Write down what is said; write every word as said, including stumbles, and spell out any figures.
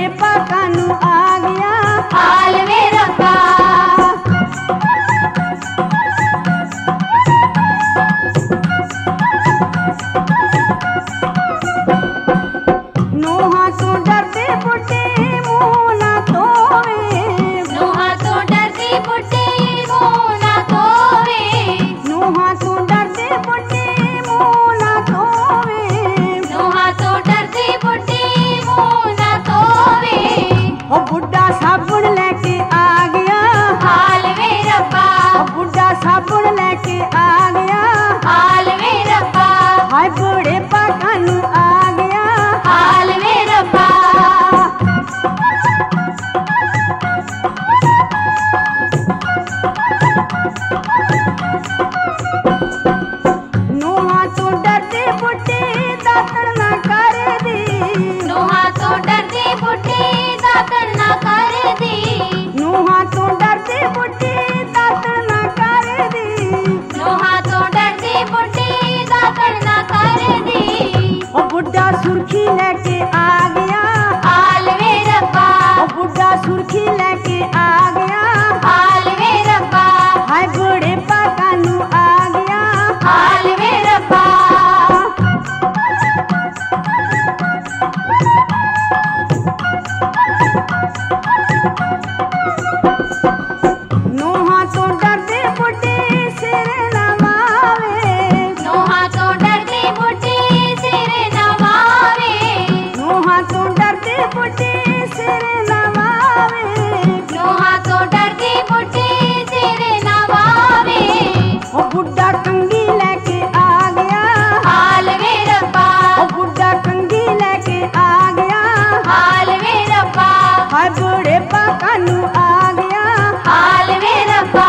पाकानू आ गया हाल वे रब्बा। नूहा तो डरते बुढ़े मुंह ना धोवे, नूहा तो डरते बुढ़े मुंह ना धोवे, नूहा तो डरते बुढ़े मुंह ना धोवे, नूहा तो डरते बुढ़े मुंह ना धोवे। ओ बुढ़ा साबुन लेके आ गया हाल वे रब्बा। ओ बुढ़ा साबुन लेके आ गया हाल वे रब्बा। हाय बूढ़े पाकानू आ गया हाल वे रब्बा। नूहा तो डरते बुढ़े दातन ना कर दी, नूहा तो डरते बुढ़े दातन ना कर दी, नूहा तो डरते बुढ़े दातन ना कर दी, नूहा तो डरते बुढ़े दातन ना कर दी। ओ बुढ़ा सुर्खी लेके आ गया हाल वे रब्बा। ओ बुढ़ा सुर्खी लेके आ गया हाल वे रब्बा। हाय बूढ़े पाकानू आ गया हाल वे रब्बा। नूहा तो डरते बुढ़े सिर नवावे, नूहा तो डरते बुढ़े सिर नवावे, नूहा तो डरते बुढ़े सिर नवावे, नूहा तो डरते बुढ़े सिर नवावे। ओ बुढ़ा कंगी लेके आ गया हाल वे रब्बा। ओ बुढ़ा कंगी लेके आ गया हाल वे रब्बा। हाय बूढ़े पाकानू आ गया हाल वे रब्बा।